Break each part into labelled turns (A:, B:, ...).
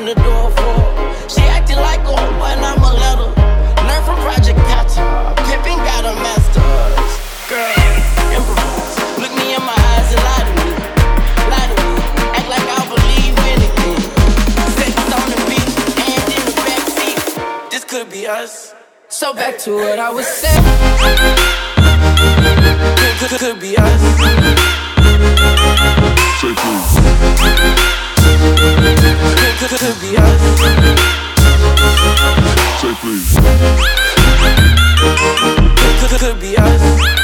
A: the door for her. She acting like a hoe, but I'm a letter. Learn from Project Patter. Pippin got a master's. Girl, improvise. Look me in my eyes and lie to me. Lie to me. Act like I believe anything. Sex on the beach and in the backseat. This could be us. So back to what I was saying. Could be us.
B: Say please.
A: Could be us.
B: Say please.
A: Could be us.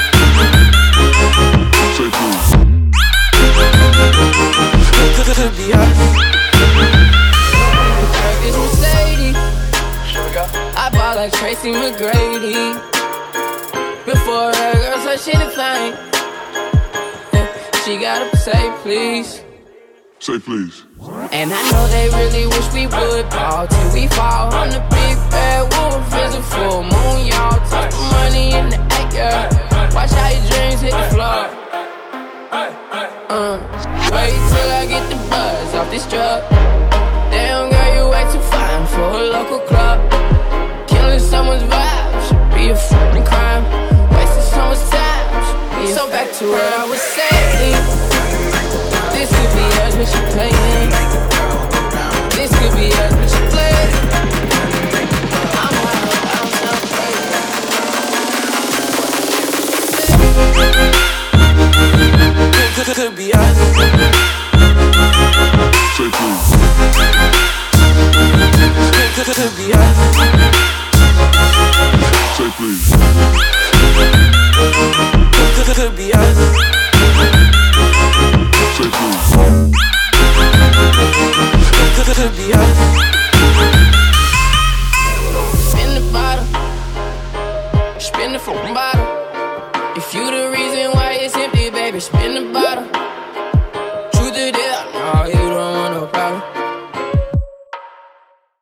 B: Say please.
A: Could be us. It's Mercedes. I bought like Tracy McGrady. Before that girl said she the thing. She gotta say please.
B: Say please.
A: And I know they really wish we would ball till we fall. I'm the big bad wolf, it's a full moon, y'all. Toss the money in the act, yeah. Watch how your dreams hit the floor. Wait till I get the buzz off this drug. Damn girl, you way too fine for a local club. Killing someone's vibe should be a fucking crime. Wasting so much time should be. So back to what I was saying. This could be us, but you playing. This could be us, but you playing. I'm wild, I don't sound crazy. Could be us.
B: Say please.
A: Could be us.
B: Say please.
A: Could be us.
B: Say please.
A: Could be us. Spin the bottle. Spin the fucking bottle. If you the reason why it's empty, baby, spin the bottle.